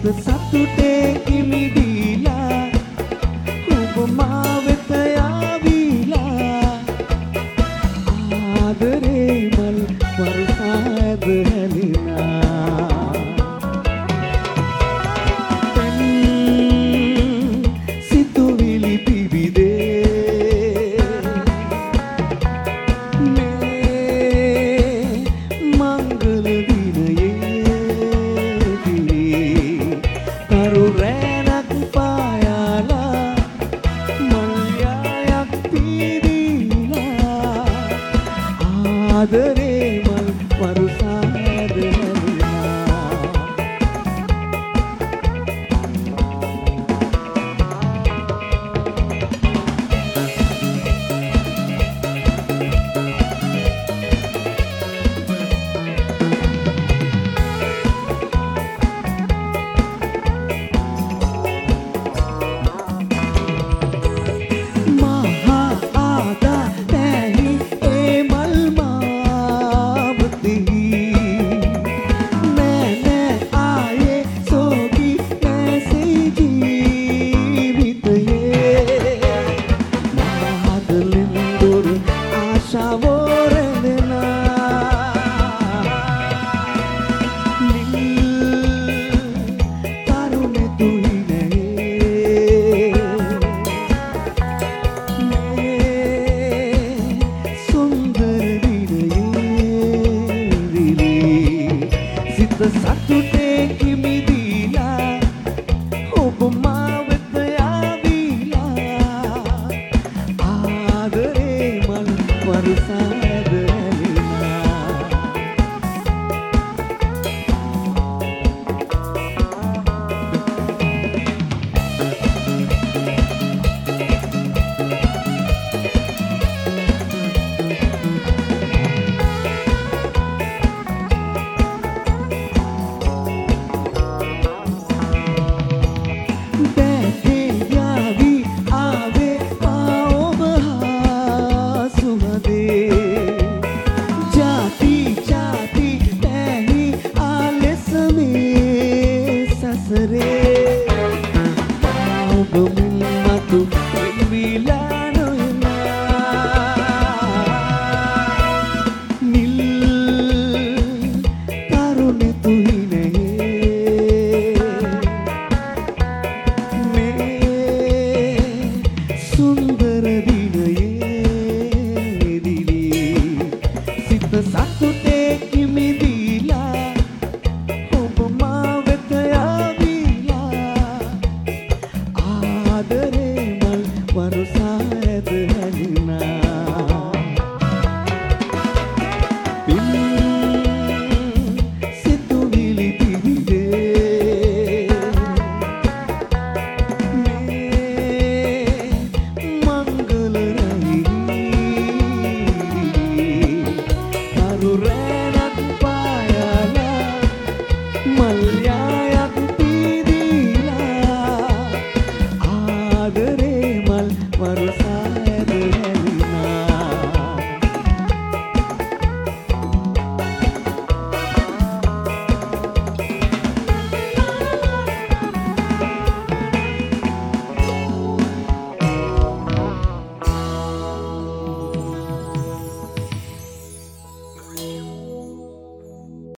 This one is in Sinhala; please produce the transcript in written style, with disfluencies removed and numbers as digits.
සතුටේ කිමිදීලා ඔබ මා වෙත යාවිලා ආදරේ මල් වර්ෂාද හැලිනා සිතුවිලි පිබිදේ මේ මංගල රැණක් පායාලා මල්යායක් පීදීලා ආදරේ මල් වරුසාද සතුටේ කිමිදීලා ඔබ මා වෙත යාවිලා ආදරේ මල් වර්ෂාද සතුටේ කිමිදීලා ඔබ මා වෙත යාවිලා ආදරේ මල් වරුසාද හැලිනා සිතුවිලි පිබිදේ මේ මංගල රැණක් පායාලා මල්යායක් පීදීලා ආදරේ මල් වරුස